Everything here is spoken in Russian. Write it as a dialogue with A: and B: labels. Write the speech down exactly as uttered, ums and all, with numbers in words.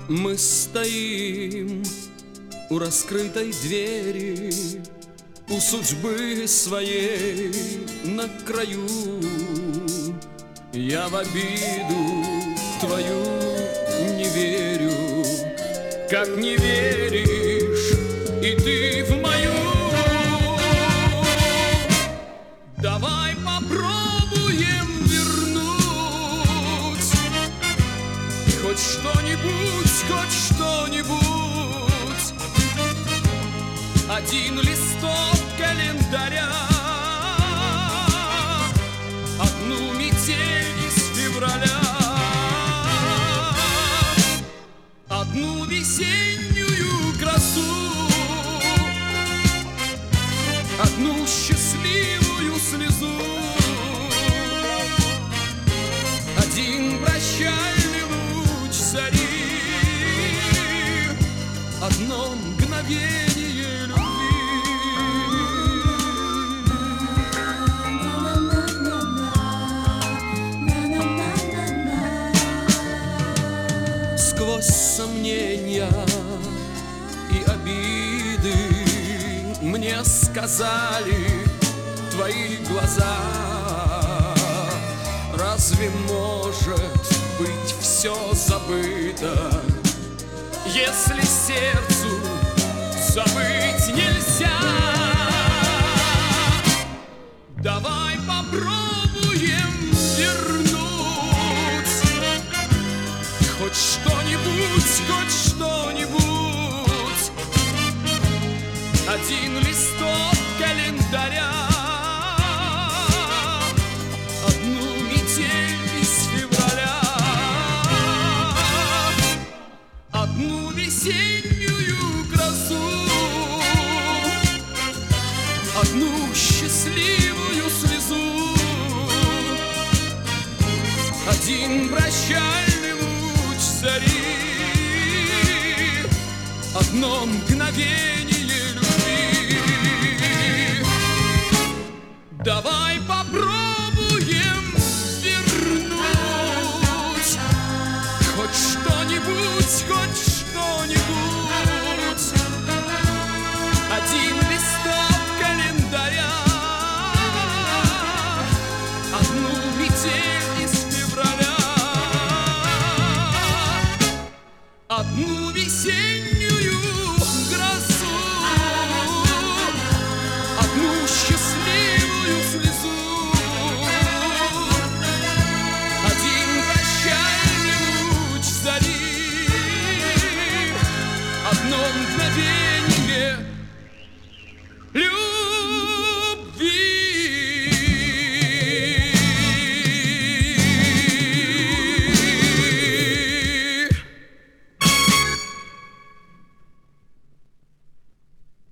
A: Мы стоим у раскрытой двери, у судьбы своей на краю. Я в обиду твою не верю, как не веришь и ты в мою. Давай попробуем вернуть хоть что-нибудь, хоть что-нибудь. Один листок календаря, одну метель из февраля, одну весеннюю красу, одну счастливую слезу, один прощальный луч зари, одно мгновение любви. Сквозь сомнения и обиды мне сказали твои глаза: разве может быть все забыто, если сердцу забыть нельзя? Давай попробуем вернуть хоть что-нибудь, хоть что-нибудь. Один листок календаря, одну метель из февраля, одну весеннюю красу, одну счастливую слезу, один прощальный луч зари, одно мгновение любви. Давай попробуем вернуть хоть что-нибудь, хоть что-нибудь. Один листок календаря, одну метель из февраля, одну весеннюю грозу, одну счастливую слезу, один прощальный луч зари, одно мгновение